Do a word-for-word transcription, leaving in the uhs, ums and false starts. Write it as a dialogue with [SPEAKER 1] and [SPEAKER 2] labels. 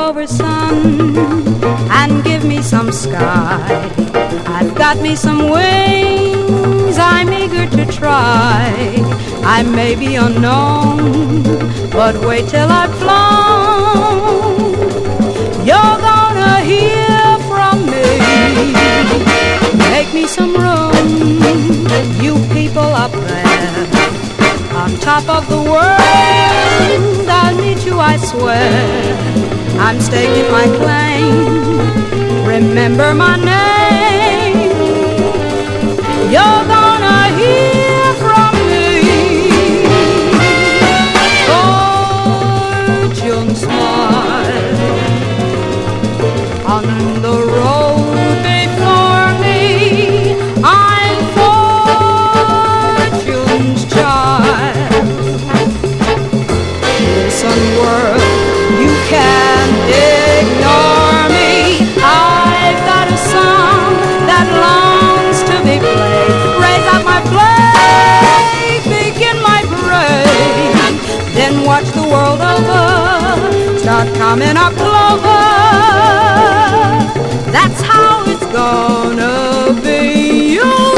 [SPEAKER 1] over sun and give me some sky. I've got me some wings, I'm eager to try. I may be unknown, but wait till I've flown. You're gonna hear from me. Make me some room, you people up there on top of the world. I'll need you, I swear. I'm staking my claim. Remember my name. You're gonna hear from me. Fortune smile on the road before me. I'm fortune's child. Listen, world, you can't ignore me. I've got a song that longs to be played. Raise up my flag, begin my parade. Then watch the world over start coming up clover. That's how it's gonna be. You